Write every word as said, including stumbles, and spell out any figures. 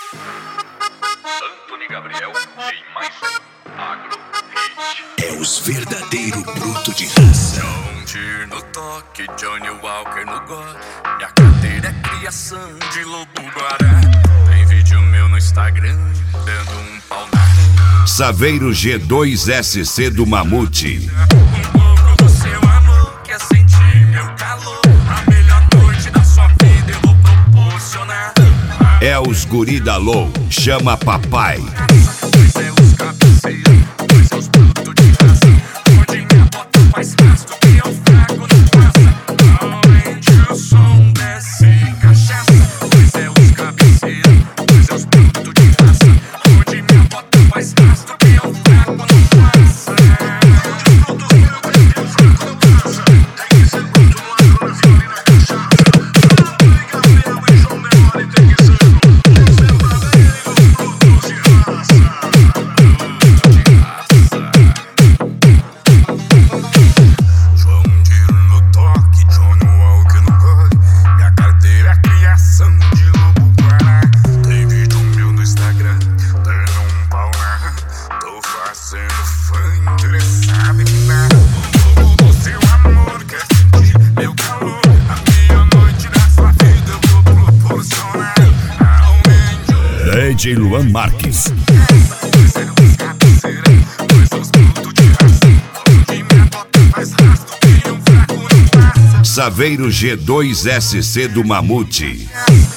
Antony Gabriel em mais um Agro Hit. É os verdadeiro bruto de raça. John Deere no toque, Johnny Walker no gole. Minha carteira é criação de lobo guará. Tem vídeo meu no Instagram, dando um pau na rua. Saveiro G dois S C do Mamute. Um pouco do seu amor, quer sentir meu calor. A melhor noite da sua vida eu vou proporcionar. É os guri da Low, chama papai. Pois é os cabeceiros, pois é os brutos de raça. Onde minha bota faz rastro, que é o fraco não passa. Aumente o som, desce cachaça. Pois é os cabeceiros, pois é os brutos de raça. Onde minha bota faz rastro, que é o fraco não passa. Tem que ser bruto no agro, violino na cachaça. Gabriel e João Demore tem que ser D J Luan Marques. Saveiro G dois S C do Mamute.